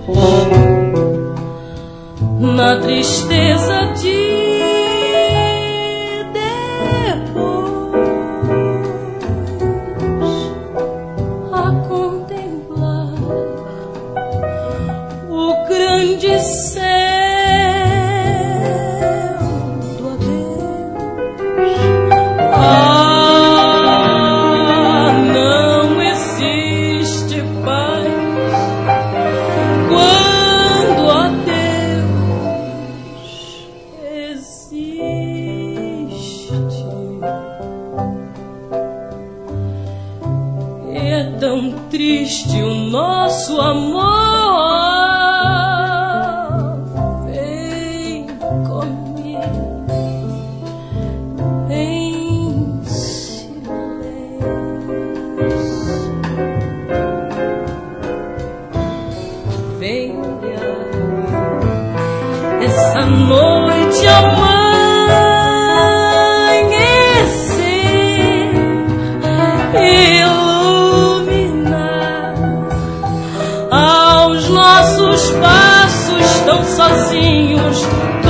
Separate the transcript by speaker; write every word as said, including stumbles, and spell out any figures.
Speaker 1: na tristeza de de céu do adeus. Ah, não existe paz quando a Deus existe. É tão triste o nosso amor. Essa noite amanhecer, iluminar aos nossos passos tão sozinhos.